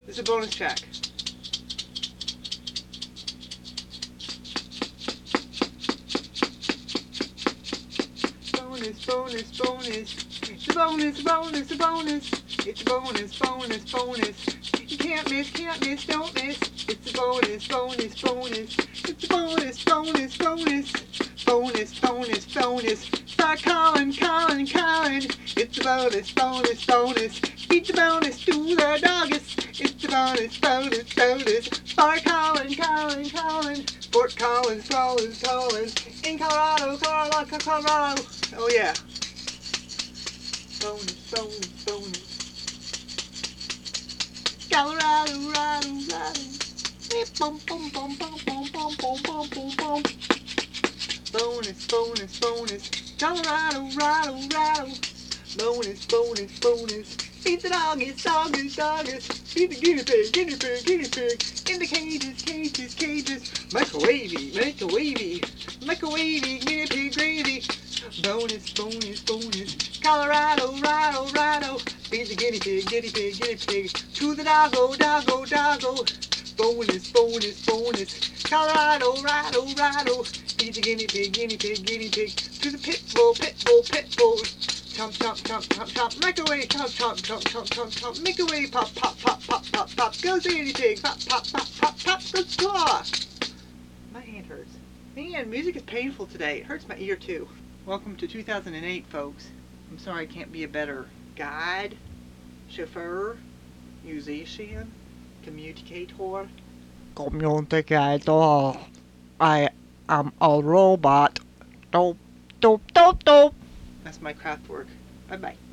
This is a bonus track. Bonus, bonus, bonus. It's a bonus, bonus, a bonus. It's a bonus, bonus, bonus. You can't miss, don't miss. It's a bonus, bonus, bonus. It's a bonus, bonus, bonus. Bonus, bonus, bonus. Start calling, calling, calling. It's a bonus, bonus, bonus. Beat the bonus to the doggies. It's a bonus, bonus, bonus. Start calling, calling, calling. Fort Collins, Collins, Collins. In Colorado, Colorado, Colorado. Oh yeah. Bonus, bonus, bonus. Colorado, Colorado, Colorado. Boom, boom, boom, boom, boom, boom, boom, boom, boom, boom. Bonus, bonus, bonus. Colorado, Rado, Rado. Bonus, bonus, bonus. Beat the doggies, doggies, doggies. Beat the guinea pig, guinea pig, guinea pig. In the cages, cages, cages. Make a wavy, make a wavy. Make a wavy, guinea pig gravy. Bonus, bonus, bonus. Colorado, Rado, Rado. Beat the guinea pig, guinea pig, guinea pig. To the doggo, doggo, doggo. Bonus, bonus, bonus. Colorado, Rado, Rado. Beat the guinea pig, guinea pig, guinea pig. To the pit bull, pit bull, pit bull. Chomp, chomp, chomp, chomp, chomp. Make away, chomp, chomp, chomp, chomp, chomp, chomp. Make away, pop, pop, pop, pop, pop, pop. Goes the guinea pig. Pop, pop, pop, pop, pop. Goes claw. My hand hurts. Man, music is painful today. It hurts my ear too. Welcome to 2008, folks. I'm sorry I can't be a better guide, chauffeur, musician, communicator. Communicator. I am a robot. Dope, dope, dope, dope. That's my craft work. Bye-bye.